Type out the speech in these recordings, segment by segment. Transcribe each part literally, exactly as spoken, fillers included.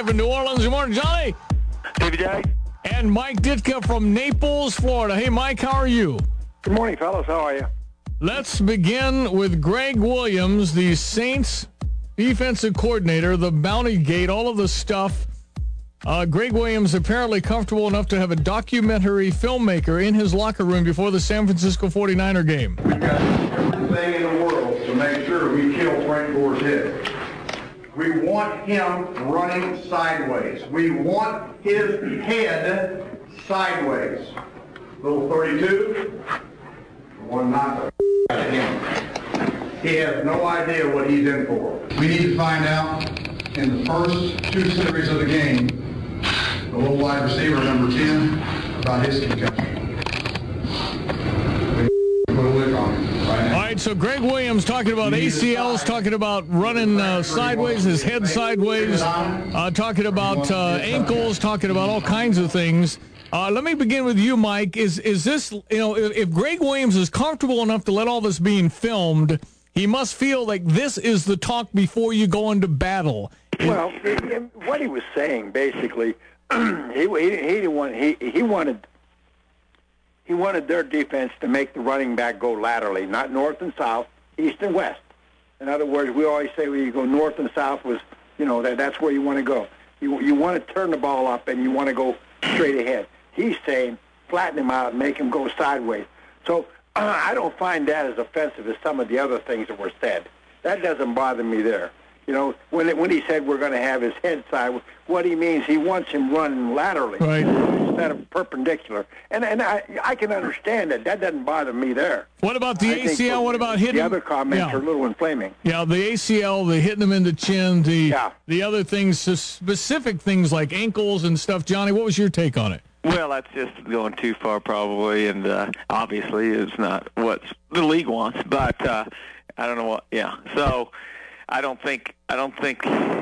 in New Orleans. Good morning, Johnny. David J. And Mike Ditka from Naples, Florida. Hey, Mike, how are you? Good morning, fellas. How are you? Let's begin with Greg Williams, the Saints defensive coordinator, the Bounty Gate, all of the stuff. Uh, Greg Williams apparently comfortable enough to have a documentary filmmaker in his locker room before the San Francisco forty-niner game. We've got everything in the world to make sure we kill Frank Gore's head. We want him running sideways. We want his head sideways. Little thirty-two, one knock the out of him. He has no idea what he's in for. We need to find out in the first two series of the game, the little wide receiver, number ten, about his concussion. Put a lick on him right now. All right, so Greg Williams talking about A C Ls, talking about running uh, sideways, his head sideways, uh, talking about uh, ankles, talking about all kinds of things. Uh, let me begin with you, Mike. Is is this, you know, if, if Greg Williams is comfortable enough to let all this being filmed, he must feel like this is the talk before you go into battle. Well, what he was saying basically, he he he didn't want he he wanted he wanted their defense to make the running back go laterally, not north and south, east and west. In other words, we always say when you go north and south was, you know, that that's where you want to go. You you want to turn the ball up and you want to go straight ahead. He's saying flatten him out and make him go sideways. So uh, I don't find that as offensive as some of the other things that were said. That doesn't bother me there. You know, when it, when he said we're going to have his head sideways, what he means, he wants him running laterally right. instead of perpendicular. And and I I can understand that. That doesn't bother me there. What about the I A C L? think What about hitting? The other comments yeah. are a little inflaming. Yeah, the A C L, the hitting them in the chin, the Yeah. the other things, the specific things like ankles and stuff. Johnny, what was your take on it? Well, that's just going too far probably, and uh, obviously it's not what the league wants, but uh, I don't know what, yeah. So I don't think, I don't think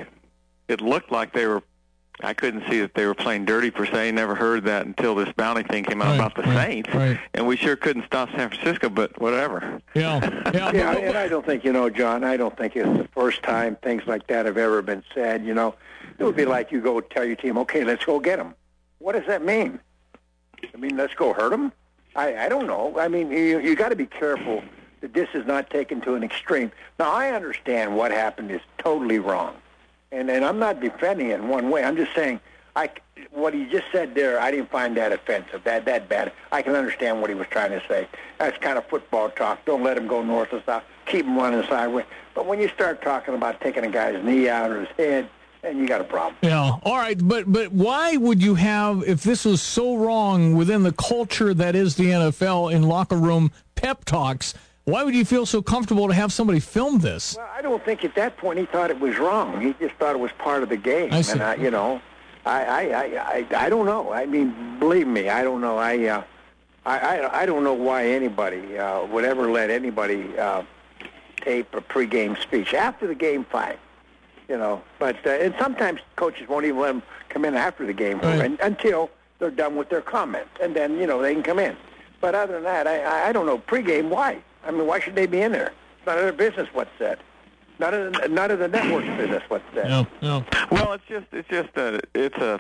it looked like they were, I couldn't see that they were playing dirty per se. Never heard that until this Bounty thing came out right, about the right, Saints, right. and we sure couldn't stop San Francisco, but whatever. Yeah, yeah. Yeah, and I don't think, you know, John, I don't think it's the first time things like that have ever been said, you know. It would be like you go tell your team, okay, let's go get them. What does that mean? I mean, let's go hurt them? I, I don't know. I mean, you you got to be careful that this is not taken to an extreme. Now, I understand what happened is totally wrong, and and I'm not defending it in one way. I'm just saying, I what he just said there, I didn't find that offensive, that that bad. I can understand what he was trying to say. That's kind of football talk. Don't let him go north or south. Keep him running sideways. But when you start talking about taking a guy's knee out or his head, and you got a problem. Yeah. All right. But but why would you have, if this was so wrong within the culture that is the N F L in locker room pep talks, why would you feel so comfortable to have somebody film this? Well, I don't think at that point he thought it was wrong. He just thought it was part of the game. I see. And, I, you know, I, I, I, I, I don't know. I mean, believe me, I don't know. I, uh, I, I, I don't know why anybody uh, would ever let anybody uh, tape a pregame speech. After the game, fine. You know, but uh, and sometimes coaches won't even let them come in after the game right. and, until they're done with their comments, and then you know they can come in. But other than that, I I don't know pregame why. I mean, why should they be in there? It's none of their business what's said. None of the, none of the network's business what's said. No, no. Well, it's just it's just a it's a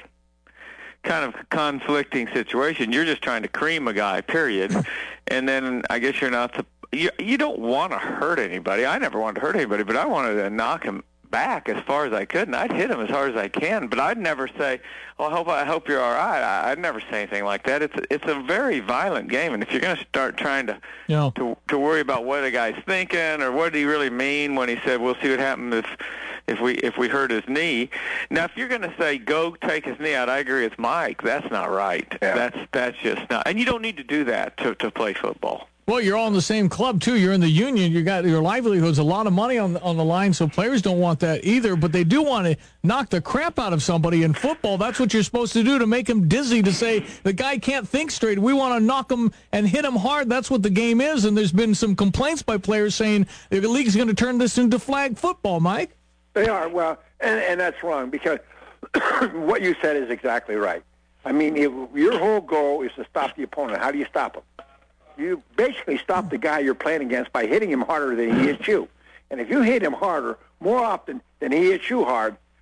kind of conflicting situation. You're just trying to cream a guy, period, and then I guess you're not. You you don't want to hurt anybody. I never wanted to hurt anybody, but I wanted to knock him back as far as I could, and I'd hit him as hard as I can. But I'd never say, "Well, I hope I hope you're all right." I, I'd never say anything like that. It's a, it's a very violent game, and if you're going to start trying to Yeah. to to worry about what a guy's thinking or what did he really mean when he said, "We'll see what happens if if we if we hurt his knee." Now, if you're going to say, "Go take his knee out," I agree with Mike. That's not right. Yeah. That's that's just not. And you don't need to do that to to play football. Well, you're all in the same club, too. You're in the union. You got your livelihood's a lot of money on on the line, so players don't want that either. But they do want to knock the crap out of somebody in football. That's what you're supposed to do to make him dizzy, to say the guy can't think straight. We want to knock him and hit him hard. That's what the game is. And there's been some complaints by players saying the league's going to turn this into flag football, Mike. They are, well, and, and that's wrong because what you said is exactly right. I mean, if your whole goal is to stop the opponent. How do you stop him? You basically stop the guy you're playing against by hitting him harder than he hits you. And if you hit him harder more often than he hits you hard,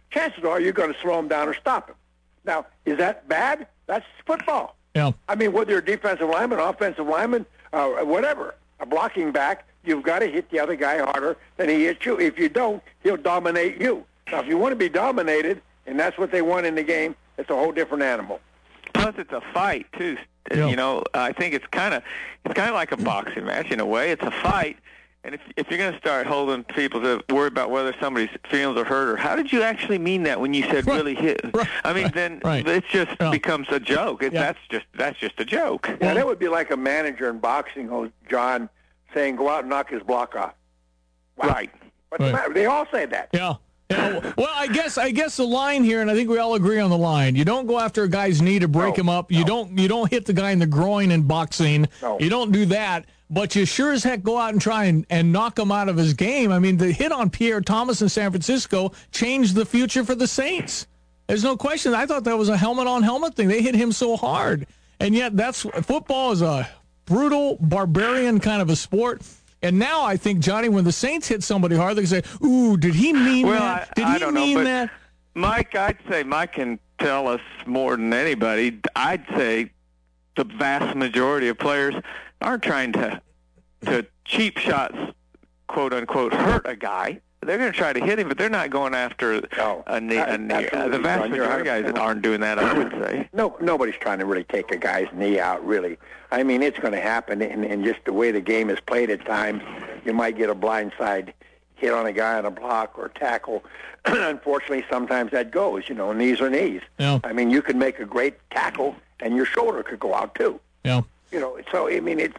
chances are you're going to slow him down or stop him. Now, is that bad? That's football. Yeah. I mean, whether you're a defensive lineman, offensive lineman, uh, whatever, a blocking back, you've got to hit the other guy harder than he hits you. If you don't, he'll dominate you. Now, if you want to be dominated, and that's what they want in the game, it's a whole different animal. Plus, it's a fight too. Yeah. You know, I think it's kind of it's kind of like a boxing match in a way. It's a fight, and if if you're going to start holding people to worry about whether somebody's feelings are hurt or how did you actually mean that when you said Right. really hit? Right. I mean, Right. then Right. it just Yeah. becomes a joke. It, Yeah. That's just that's just a joke. Yeah, that would be like a manager in boxing, oh, John, saying, go out and knock his block off. Wow. Right. What's Right. the matter? They all say that. Yeah. Yeah. Well, I guess I guess the line here, and I think we all agree on the line. You don't go after a guy's knee to break No, him up. You no. don't you don't hit the guy in the groin in boxing. No. You don't do that. But you sure as heck go out and try and, and knock him out of his game. I mean, the hit on Pierre Thomas in San Francisco changed the future for the Saints. There's no question. I thought that was a helmet-on-helmet thing. They hit him so hard. And yet that's football is a brutal, barbarian kind of a sport. And now I think, Johnny, when the Saints hit somebody hard, they say, ooh, did he mean Well, that? I, Did I he don't mean know, but that? Mike, I'd say Mike can tell us more than anybody. I'd say the vast majority of players aren't trying to to cheap shots, quote unquote, hurt a guy. They're going to try to hit him, but they're not going after No. a knee. A knee. Absolutely, The vast John, you're majority of guys one hundred percent aren't doing that, I would say. No, nobody's trying to really take a guy's knee out, really. I mean, it's going to happen, and, and just the way the game is played at times, you might get a blindside hit on a guy on a block or tackle. Unfortunately, sometimes that goes, you know, knees are knees. Yeah. I mean, you can make a great tackle, and your shoulder could go out, too. Yeah. You know, so, I mean, it.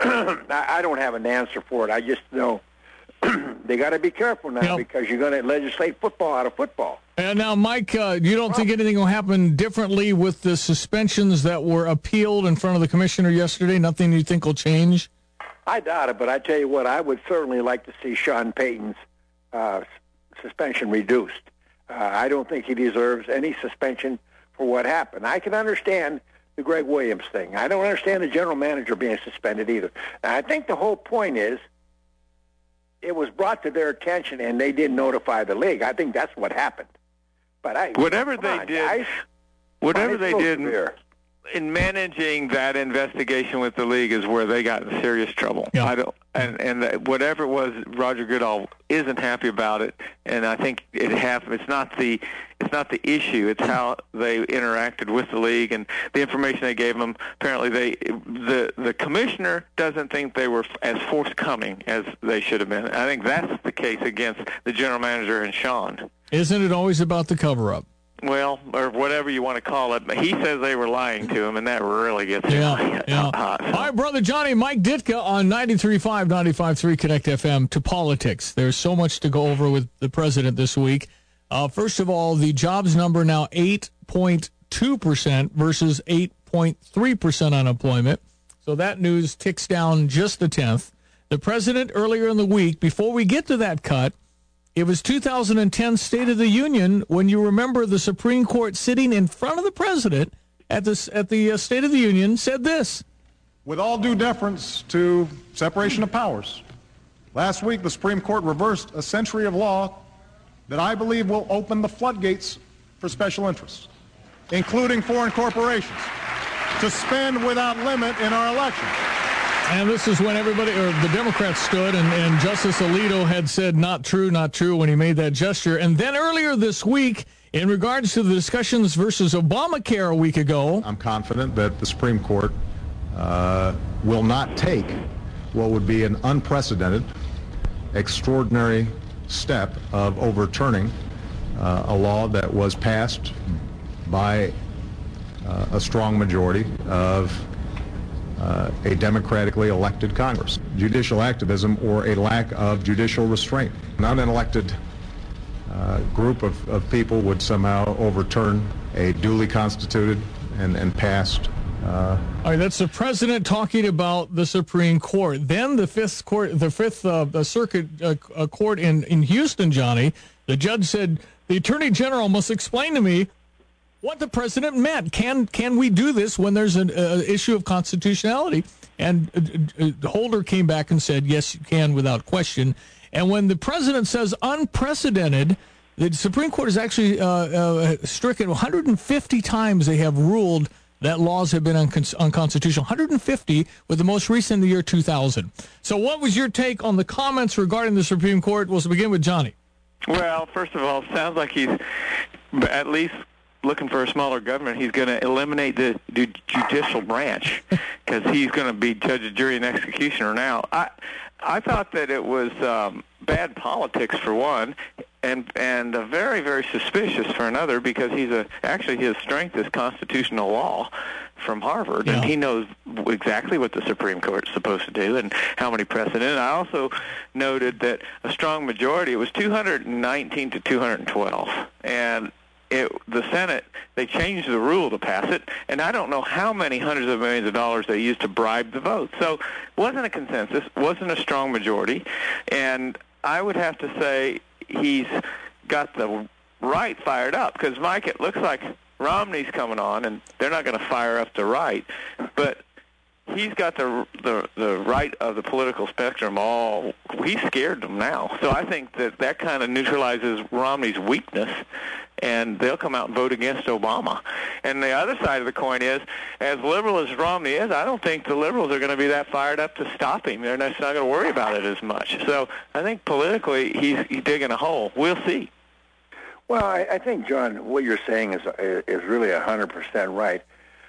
I I don't have an answer for it. I just know they got to be careful now Yep. because you're going to legislate football out of football. And now, Mike, uh, you don't think anything will happen differently with the suspensions that were appealed in front of the commissioner yesterday? Nothing you think will change? I doubt it, but I tell you what, I would certainly like to see Sean Payton's uh, s- suspension reduced. Uh, I don't think he deserves any suspension for what happened. I can understand the Greg Williams thing. I don't understand the general manager being suspended either. And I think the whole point is it was brought to their attention and they didn't notify the league. I think that's what happened. But I Whatever come they on, did, guys. whatever It's they so did severe. in managing that investigation with the league is where they got in serious trouble. Yeah. I don't, and and that whatever it was, Roger Goodall isn't happy about it, and I think it have. It's not the it's not the issue. It's how they interacted with the league and the information they gave them. Apparently, they the the commissioner doesn't think they were as forthcoming as they should have been. I think that's the case against the general manager and Sean. Isn't it always about the cover-up? Well, or whatever you want to call it. But he says they were lying to him, and that really gets Yeah, him yeah. hot. All right, Brother Johnny, Mike Ditka on ninety-three point five, ninety-five point three Connect F M to politics. There's so much to go over with the president this week. Uh, first of all, the jobs number now eight point two percent versus eight point three percent unemployment. So that news ticks down just a tenth. The president earlier in the week, before we get to that cut, it was two thousand ten State of the Union when you remember the Supreme Court sitting in front of the president at the, at the uh, State of the Union said this. With all due deference to separation of powers, last week the Supreme Court reversed a century of law that I believe will open the floodgates for special interests, including foreign corporations, to spend without limit in our elections. And this is when everybody, or the Democrats stood, and, and Justice Alito had said, not true, not true, when he made that gesture. And then earlier this week, in regards to the discussions versus Obamacare a week ago. I'm confident that the Supreme Court uh, will not take what would be an unprecedented, extraordinary step of overturning uh, a law that was passed by uh, a strong majority of Uh, a democratically elected Congress. Judicial activism or a lack of judicial restraint. An unelected uh, group of, of people would somehow overturn a duly constituted and, and passed. Uh, All right, that's the president talking about the Supreme Court. Then the fifth court, the fifth uh, the circuit uh, uh, court in, in Houston, Johnny, the judge said, the attorney general must explain to me what the president meant. Can can we do this when there's an uh, issue of constitutionality? And uh, uh, Holder came back and said, yes, you can without question. And when the president says unprecedented, The Supreme Court has actually uh, uh, stricken one hundred fifty times. They have ruled that laws have been uncon- unconstitutional. one hundred fifty, with the most recent in the year two thousand. So what was your take on the comments regarding the Supreme Court? We'll begin with Johnny. Well, first of all, it sounds like he's at least looking for a smaller government. He's going to eliminate the, the judicial branch because he's going to be judge, jury, and executioner now. I I thought that it was um, bad politics for one, and and uh, very very suspicious for another, because he's a actually his strength is constitutional law from Harvard, yeah. and he knows exactly what the Supreme Court is supposed to do and how many precedent. I also noted that a strong majority, it was two hundred nineteen to two hundred twelve, and It, the Senate, they changed the rule to pass it, and I don't know how many hundreds of millions of dollars they used to bribe the vote. So it wasn't a consensus, wasn't a strong majority, and I would have to say he's got the right fired up, because, Mike, it looks like Romney's coming on, and they're not going to fire up the right, but he's got the, the the right of the political spectrum all, he scared them now. So I think that that kind of neutralizes Romney's weakness, and they'll come out and vote against Obama. And the other side of the coin is, as liberal as Romney is, I don't think the liberals are going to be that fired up to stop him. They're not going to worry about it as much. So I think politically he's, he's digging a hole. We'll see. Well, I, I think, John, what you're saying is is really one hundred percent right.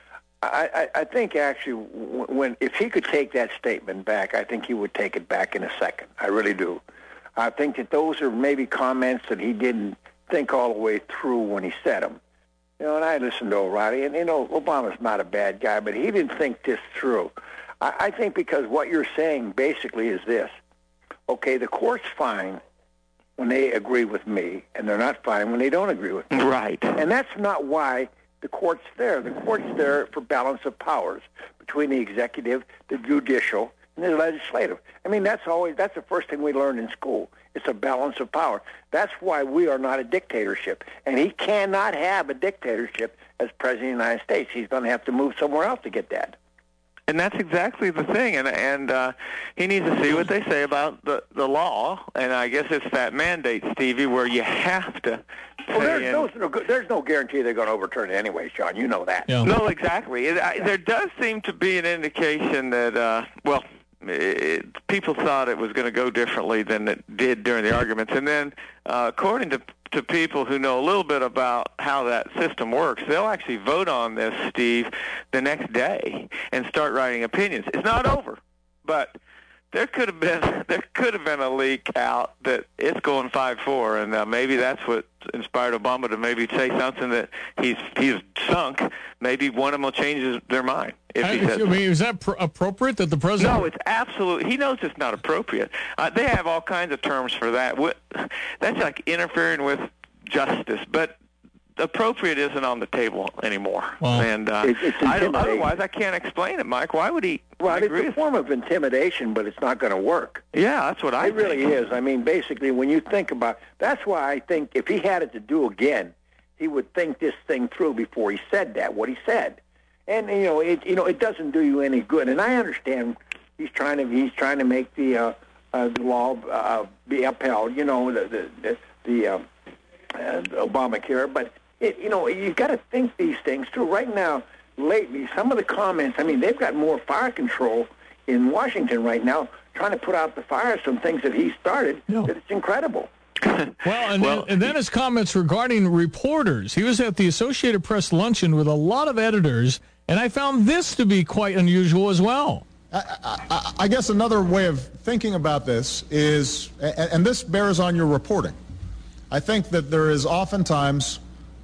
I, I, I think actually, when if he could take that statement back, I think he would take it back in a second. I really do. I think that those are maybe comments that he didn't think all the way through when he said them. You know, and I listened to O'Reilly, and, you know, Obama's not a bad guy, but he didn't think this through. I, I think because what you're saying basically is this. Okay, the court's fine when they agree with me, and they're not fine when they don't agree with me. Right. And that's not why the court's there. The court's there for balance of powers between the executive, the judicial, and the legislative. I mean, that's always that's the first thing we learned in school. It's a balance of power. That's why we are not a dictatorship. And he cannot have a dictatorship as President of the United States. He's going to have to move somewhere else to get that. And that's exactly the thing, and and uh, he needs to see what they say about the, the law, and I guess it's that mandate, Stevie, where you have to Well, there's no, there's no guarantee they're going to overturn it anyway, Sean. You know that. Yeah. No, exactly. It, I, there does seem to be an indication that, uh, well, it, people thought it was going to go differently than it did during the arguments, and then uh, according to to people who know a little bit about how that system works, they'll actually vote on this, Steve, the next day and start writing opinions. It's not over, but there could have been there could have been a leak out that it's going five four, and uh, maybe that's what inspired Obama to maybe say something that he's he's sunk. Maybe one of them will change his, their mind. If he I, says I mean, is that pr- appropriate that the president? No, it's absolutely. He knows it's not appropriate. Uh, they have all kinds of terms for that. What, that's like interfering with justice, but appropriate isn't on the table anymore. Well, and uh, it, it's I don't, otherwise, I can't explain it, Mike. Why would he? Well, it's agree a with form of intimidation, but it's not going to work. Yeah, that's what I It think. really is. I mean, basically, when you think about, that's why I think if he had it to do again, he would think this thing through before he said that, what he said. And you know, it you know, it doesn't do you any good. And I understand he's trying to he's trying to make the uh, uh, the law uh, be upheld. You know, the the the, the uh, uh, Obamacare, but it, you know, you've got to think these things through. Right now, lately, some of the comments. I mean, they've got more fire control in Washington right now, trying to put out the fire. Some things that he started. No. That it's incredible. Well, and, Well, then, and then his comments regarding reporters. He was at the Associated Press luncheon with a lot of editors, and I found this to be quite unusual as well. I, I, I guess another way of thinking about this is, and, and this bears on your reporting, I think that there is oftentimes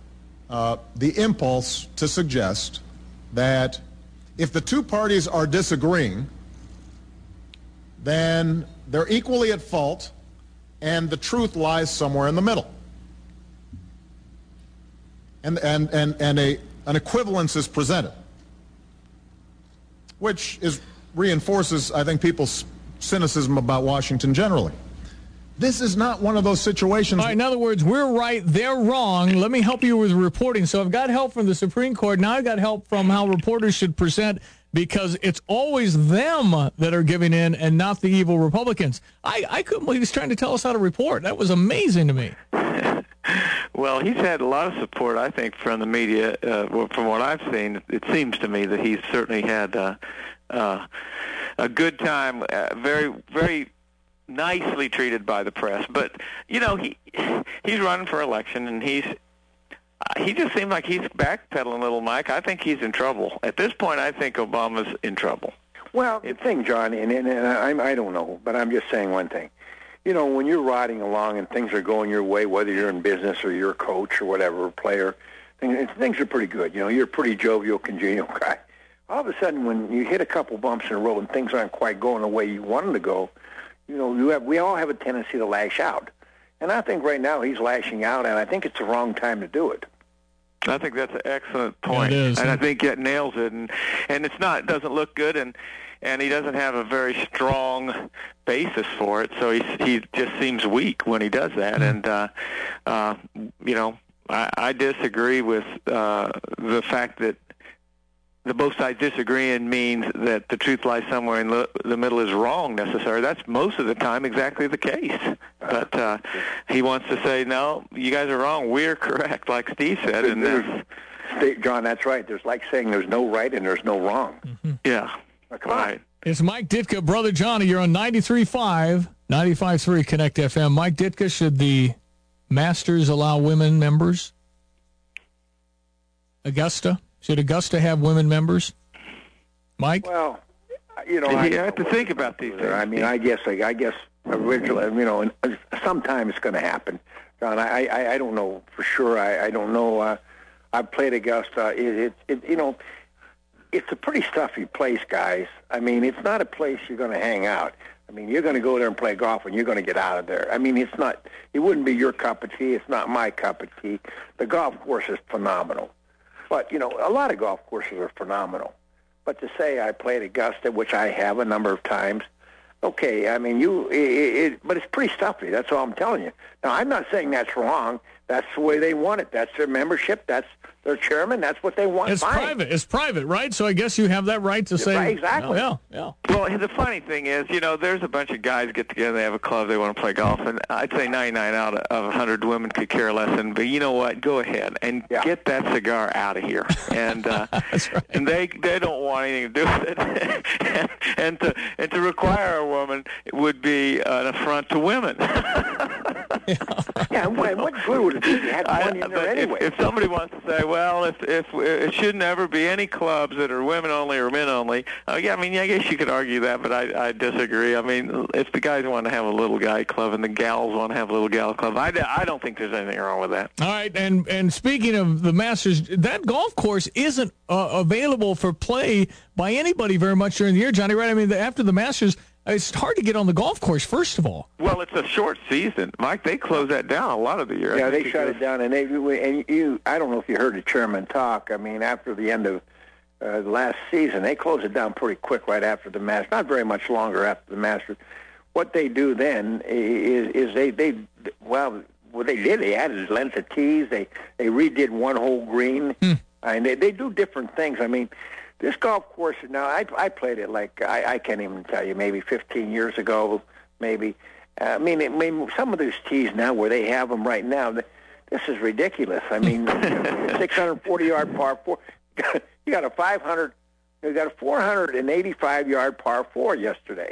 uh, the impulse to suggest that if the two parties are disagreeing, then they're equally at fault, and the truth lies somewhere in the middle. And, and, and, and a, an equivalence is presented, which is reinforces, I think, people's cynicism about Washington generally. This is not one of those situations. All right, in other words, we're right, they're wrong. Let me help you with reporting. So I've got help from the Supreme Court. Now I've got help from how reporters should present, because it's always them that are giving in and not the evil Republicans. I, I couldn't believe he's trying to tell us how to report. That was amazing to me. Well, he's had a lot of support, I think, from the media. Uh, well, from what I've seen, it seems to me that he's certainly had uh, uh, a good time, uh, very, very nicely treated by the press. But, you know, he he's running for election, and he's uh, he just seemed like he's backpedaling a little, Mike. I think he's in trouble. At this point, I think Obama's in trouble. Well, the thing, John, and, and, and I, I don't know, but I'm just saying one thing. You know, when you're riding along and things are going your way, whether you're in business or you're a coach or whatever, player, things, things are pretty good. You know, you're a pretty jovial, congenial guy. All of a sudden, when you hit a couple bumps in a row and things aren't quite going the way you want them to go, you know, you have, we all have a tendency to lash out. And I think right now he's lashing out, and I think it's the wrong time to do it. I think that's an excellent point, yeah, it is. And I think it nails it. And and it's not, it doesn't look good, and and he doesn't have a very strong basis for it. So he he just seems weak when he does that. And uh, uh, you know, I, I disagree with uh, the fact that the both sides disagreeing means that the truth lies somewhere in the, the middle is wrong necessarily. That's most of the time exactly the case. But uh, he wants to say, no, you guys are wrong. We're correct, like Steve said. And that's, John, that's right. There's like saying there's no right and there's no wrong. Mm-hmm. Yeah. Now, come on. Right. It's Mike Ditka, Brother Johnny. You're on ninety-three point five, ninety-five point three Connect F M. Mike Ditka, should the Masters allow women members? Augusta? Should Augusta have women members? Mike? Well, you know, You I have to think about these things. I mean, I guess, I guess originally, you know, and sometime it's going to happen. John, I, I, I don't know for sure. I, I don't know. Uh, I've played Augusta. It, it, it, you know, it's a pretty stuffy place, guys. I mean, it's not a place you're going to hang out. I mean, you're going to go there and play golf, and you're going to get out of there. I mean, it's not. It wouldn't be your cup of tea. It's not my cup of tea. The golf course is phenomenal. But, you know, a lot of golf courses are phenomenal. But to say I played Augusta, which I have a number of times, okay, I mean, you, it, it, but it's pretty stuffy. That's all I'm telling you. Now, I'm not saying that's wrong. That's the way they want it. That's their membership. That's their chairman. That's what they want. It's Fine. private. It's private, right? So I guess you have that right to say. Right, exactly. Oh, yeah, yeah. Well, the funny thing is, you know, there's a bunch of guys get together, they have a club, they want to play golf, and I'd say ninety-nine out of one hundred women could care less. And but you know what? Go ahead and Yeah. get that cigar out of here. And uh, That's right. and they they don't want anything to do with it. and, and to and to require a woman would be an affront to women. Yeah, and what, what good would it be if you had I- money in there but anyway? if, if somebody wants to say, well, if if it shouldn't ever be any clubs that are women only or men only, uh, yeah, I mean, I guess you could argue that, but I, I disagree. I mean, if the guys want to have a little guy club and the gals want to have a little gal club, I, I don't think there's anything wrong with that. All right, and and speaking of the Masters, that golf course isn't uh, available for play by anybody very much during the year, Johnny, right? I mean, the, after the Masters, it's hard to get on the golf course, first of all. Well, it's a short season, Mike. They close that down a lot of the year. I Yeah, think they shut it down, and they and you. I don't know if you heard the chairman talk. I mean, after the end of uh, the last season, they closed it down pretty quick right after the Masters. Not very much longer after the Masters. What they do then is is they they well what they did they added length of tees. They they redid one hole green, Hmm. and they they do different things. I mean. This golf course, now, I, I played it like, I, I can't even tell you, maybe fifteen years ago, maybe. Uh, I mean, it, maybe some of these tees now where they have them right now, th- this is ridiculous. I mean, six hundred forty-yard par four. You got a five hundred, you got a four hundred eighty-five-yard par four yesterday.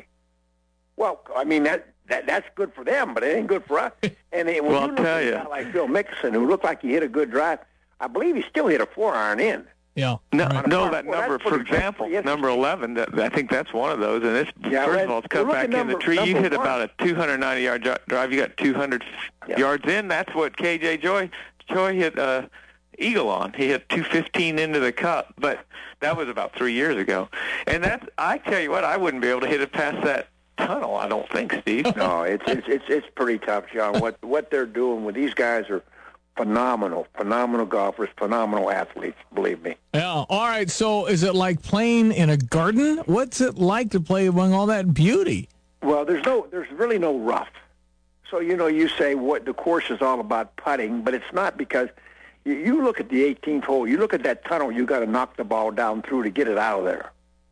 Well, I mean, that, that that's good for them, but it ain't good for us. And it, when Well, you I'll look tell at a you. guy like Phil Mickelson, who looked like he hit a good drive, I believe he still hit a four-iron in. Yeah. No, Right. no, Well, that that's number, for pretty- example, that's pretty number eleven, that, I think that's one of those. And this, Yeah, first well, of all, it's well, cut look back at in the number- tree. You number hit one. about a two hundred ninety-yard drive. You got two hundred Yeah. yards in. That's what K J Joy, Joy hit uh, Eagle on. He hit two fifteen into the cup, but that was about three years ago. And that's, I tell you what, I wouldn't be able to hit it past that tunnel, I don't think, Steve. No, it's it's it's it's pretty tough, John. What what they're doing with these guys are phenomenal, phenomenal golfers, phenomenal athletes. Believe me. Yeah. All right. So is it like playing in a garden? What's it like to play among all that beauty? Well, there's no, there's really no rough. So you know, you say what the course is all about putting, but it's not because you, you look at the eighteenth hole. You look at that tunnel. You got to knock the ball down through to get it out of there.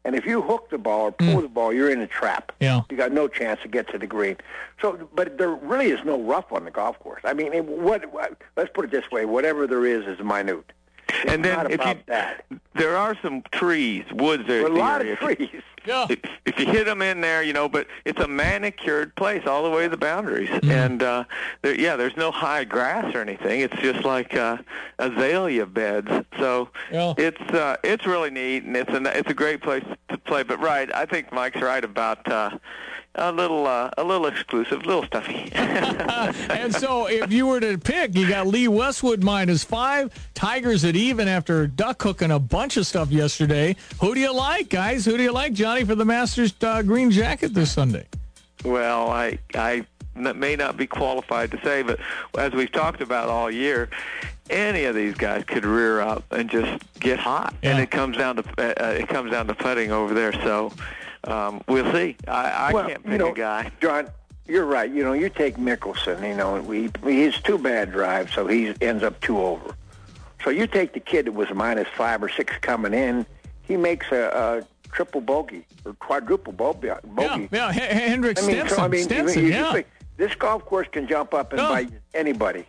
And if you hook the ball or pull Mm. the ball, you're in a trap. Yeah. You got no chance to get to the green. So, but there really is no rough on the golf course. I mean, it, what? Let's put it this way: whatever there is is minute. It's and then not if about you, that. there are some trees, woods there. There are at a the lot area. of trees. Yeah. If, if you hit them in there, you know, but it's a manicured place all the way to the boundaries. Mm. And, uh, there, yeah, there's no high grass or anything. It's just like uh, azalea beds. So Yeah. it's uh, it's really neat, and it's a, it's a great place to play. But, right, I think Mike's right about uh, a little uh, a little exclusive, a little stuffy. And so if you were to pick, you got Lee Westwood minus five, Tigers at even after duck hooking a bunch of stuff yesterday. Who do you like, guys? Who do you like, Johnny, for the Masters uh, green jacket this Sunday? Well, I I n- may not be qualified to say, but as we've talked about all year, any of these guys could rear up and just get hot, Yeah. and it comes down to uh, it comes down to putting over there. So um, we'll see. I, I well, can't pick you know, a guy. John, you're right. You know, you take Mickelson. You know, we he's two bad drives, so he ends up two over. So you take the kid that was minus five or six coming in. He makes a, a triple bogey or quadruple bogey. Yeah, yeah. H- Hendrick I mean, Stenson. so, I mean, Stenson, you, you yeah. just think, this golf course can jump up and Yeah. bite anybody.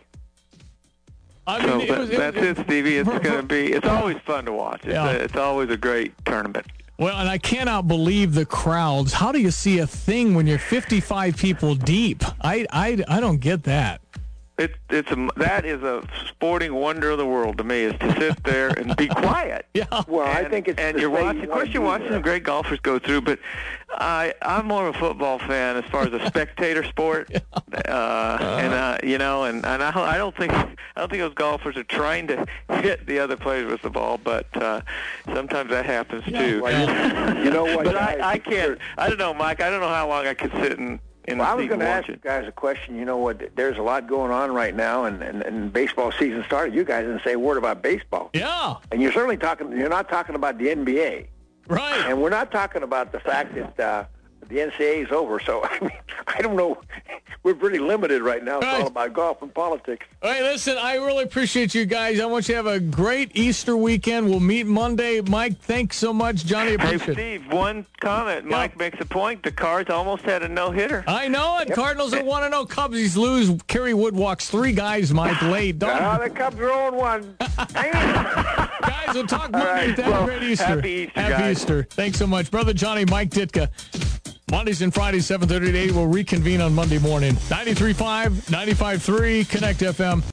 I So mean, it that, was, that's it, Stevie. It's going to be. It's always fun to watch. It's, Yeah. a, it's always a great tournament. Well, and I cannot believe the crowds. How do you see a thing when you're fifty-five people deep? I, I, I don't get that. It, it's a, that is a sporting wonder of the world to me, is to sit there and be quiet. Yeah. Well, I And- think it's and the you're thing watching. you Of course, wanna you're do watching there. some great golfers go through, but I I'm more of a football fan as far as a spectator sport. Uh, and uh, you know, and, and I, I don't think I don't think those golfers are trying to hit the other players with the ball, but uh, sometimes that happens too. Well, you, you know what? But guys? I, I can't. I don't know, Mike. I don't know how long I could sit in in Well, I the was seat going and to watch ask you it. guys a question. You know what? There's a lot going on right now, and, and, and baseball season started. You guys didn't say a word about baseball. Yeah. And you're certainly talking. You're not talking about the N B A, Right. and we're not talking about the fact that uh, the N C A A is over. So I mean, I don't know. We're pretty limited right now. It's Right. all about golf and politics. Hey, listen, I really appreciate you guys. I want you to have a great Easter weekend. We'll meet Monday. Mike, thanks so much. Johnny, Hey, appreciate it. Steve, one comment. Mike makes a point. The Cards almost had a no-hitter. I know it. Cardinals are one and oh. Cubsies lose. Kerry Wood walks three guys, Mike, late. Don't. Ah, the Cubs are on one. Guys, we'll talk Monday. right, Have a well, great Easter. happy Easter, Happy guys. Easter. Thanks so much. Brother Johnny, Mike Ditka. Mondays and Fridays, seven thirty to eight. We'll reconvene on Monday morning. ninety-three point five, ninety-five point three, Connect F M.